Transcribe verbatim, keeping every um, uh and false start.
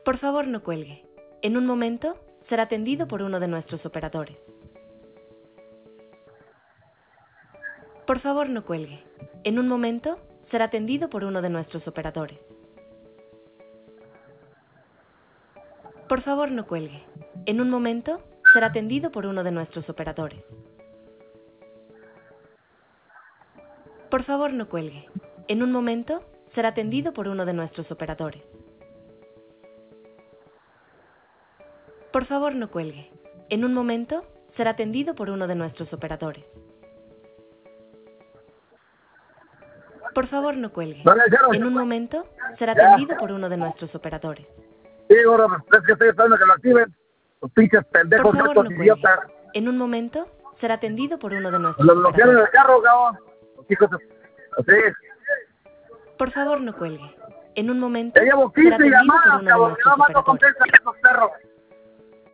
Por favor, no cuelgue. En un momento, será atendido por uno de nuestros operadores. Por favor, no cuelgue. En un momento, será atendido por uno de nuestros operadores. Por favor, no cuelgue. En un momento, será atendido por uno de nuestros operadores. Por favor, no cuelgue. En un momento, será atendido por uno de nuestros operadores. Por favor, no cuelgue. En un momento, será atendido por uno de nuestros operadores. Por favor, no cuelgue. Dale, Charo. En un momento, será atendido por uno de nuestros operadores. Sí, gordo, pues, es que estoy esperando que lo activen. Los pinches Por pendejos, favor, gatos, no cuelgue. idiotas. En un momento, será atendido por uno de nuestros Los bloquearon en operadores. el carro, cabrón. Los hijos de... Así. Por favor, no cuelgue. En un momento, Te llevo será quince atendido por llamadas, uno de cabrón. Que nuestros nada más no operadores. contestan esos perros.